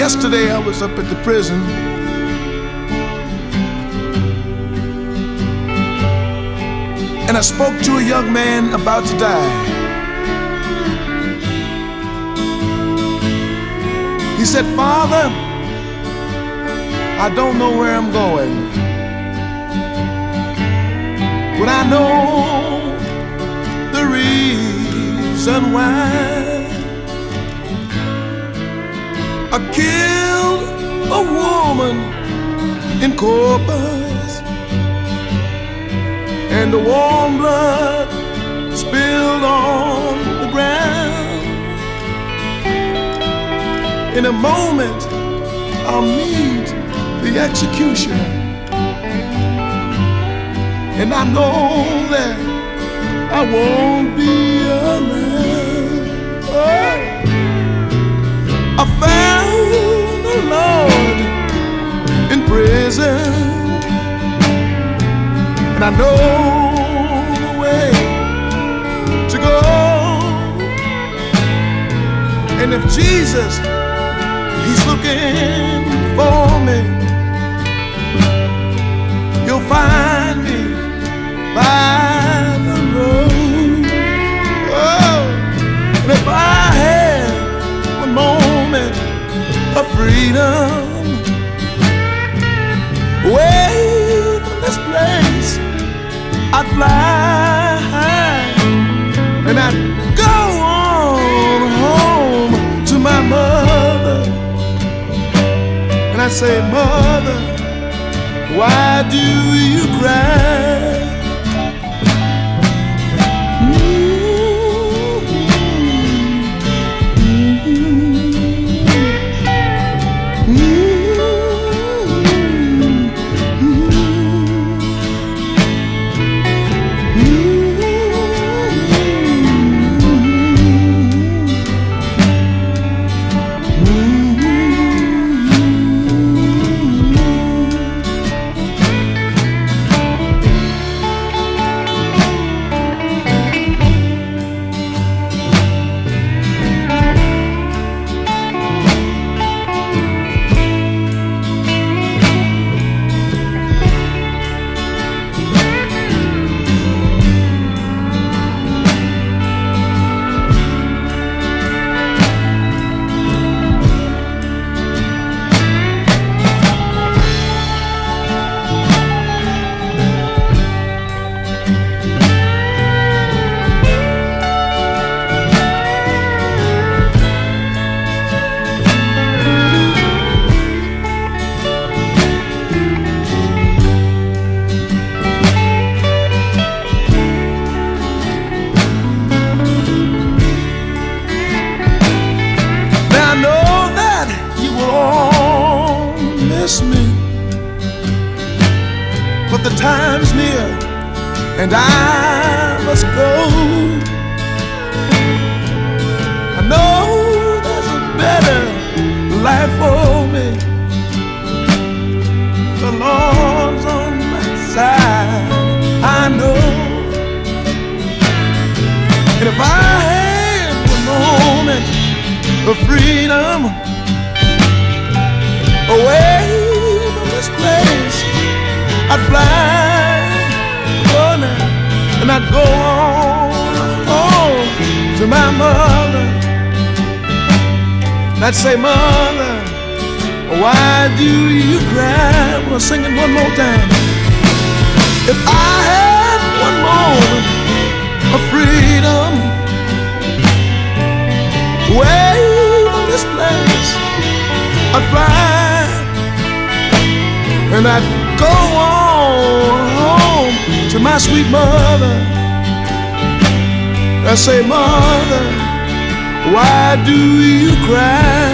Yesterday I was up at the prison, and I spoke to a young man about to die. He said, "Father, I don't know where I'm going, but I know the reason why. I killed a woman in Corpus, and the warm blood spilled on the ground. In a moment, I'll meet the executioner, and I know that I won't be around. Oh. I found the Lord in prison, and I know the way to go. And if Jesus, He's looking for me, You'll find me by the road. Oh, and if I had one moment of freedom away from this place, I'd fly high and I'd go on home to my mother, and I'd say, "Mother, why do you cry?" Me, but the time's near and I must go. I know there's a better life for me. The Lord's on my side, I know. And if I had one moment of freedom away from this place, I'd fly, oh now, and I'd go on home to my mother, and I'd say, "Mother, why do you cry?" We'll sing it one more time. If I had one moment of freedom away from this place, I'd fly and I'd go on home to my sweet mother. I say, "Mother, why do you cry?"